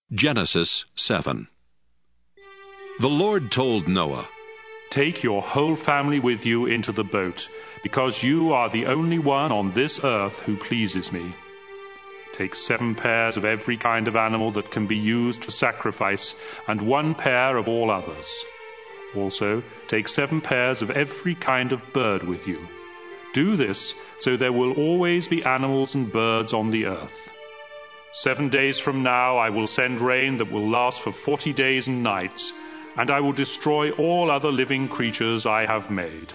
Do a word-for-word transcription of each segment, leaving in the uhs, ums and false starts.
Genesis seven. The Lord told Noah, "Take your whole family with you into the boat, because you are the only one on this earth who pleases me. Take seven pairs of every kind of animal that can be used for sacrifice, and one pair of all others. Also, take seven pairs of every kind of bird with you. Do this so there will always be animals and birds on the earth. Seven days from now I will send rain that will last for forty days and nights, and I will destroy all other living creatures I have made."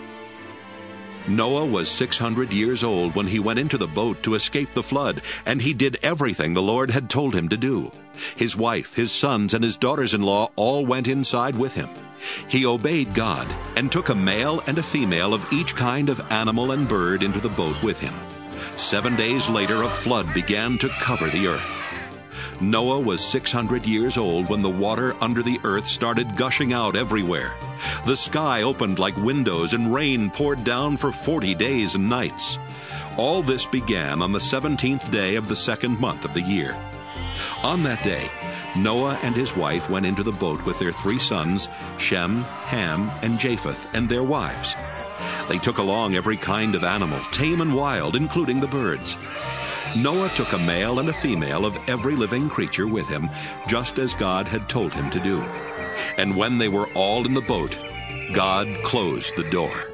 Noah was six hundred years old when he went into the boat to escape the flood, and he did everything the Lord had told him to do. His wife, his sons, and his daughters-in-law all went inside with him. He obeyed God and took a male and a female of each kind of animal and bird into the boat with him. Seven days later, a flood began to cover the earth. Noah was six hundred years old when the water under the earth started gushing out everywhere. The sky opened like windows and rain poured down for forty days and nights. All this began on the seventeenth day of the second month of the year. On that day, Noah and his wife went into the boat with their three sons, Shem, Ham, and Japheth, and their wives. They took along every kind of animal, tame and wild, including the birds. Noah took a male and a female of every living creature with him, just as God had told him to do. And when they were all in the boat, God closed the door.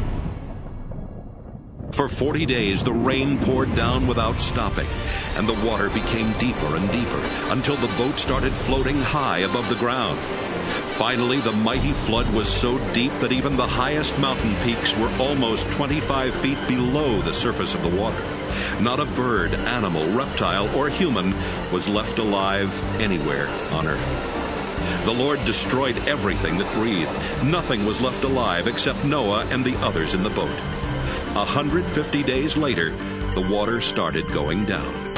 For forty days the rain poured down without stopping, and the water became deeper and deeper, until the boat started floating high above the ground. Finally, the mighty flood was so deep that even the highest mountain peaks were almost twenty-five feet below the surface of the water. Not a bird, animal, reptile, or human was left alive anywhere on earth. The Lord destroyed everything that breathed. Nothing was left alive except Noah and the others in the boat. A hundred fifty days later, the water started going down.